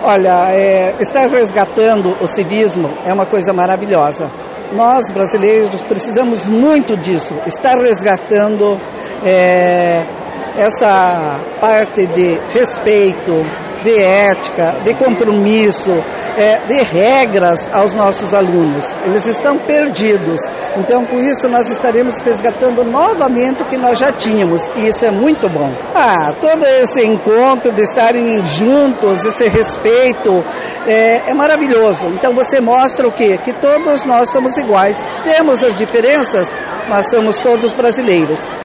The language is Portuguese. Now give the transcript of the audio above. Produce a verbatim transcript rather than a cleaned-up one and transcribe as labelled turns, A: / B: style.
A: Olha, é, estar resgatando o civismo é uma coisa maravilhosa. Nós, brasileiros, precisamos muito disso, estar resgatando é, essa parte de respeito, de ética, de compromisso, é, de regras aos nossos alunos. Eles estão perdidos. Então, com isso, nós estaremos resgatando novamente o que nós já tínhamos. E isso é muito bom. Ah, todo esse encontro de estarem juntos, esse respeito, é, é maravilhoso. Então, você mostra o quê? Que todos nós somos iguais. Temos as diferenças, mas somos todos brasileiros.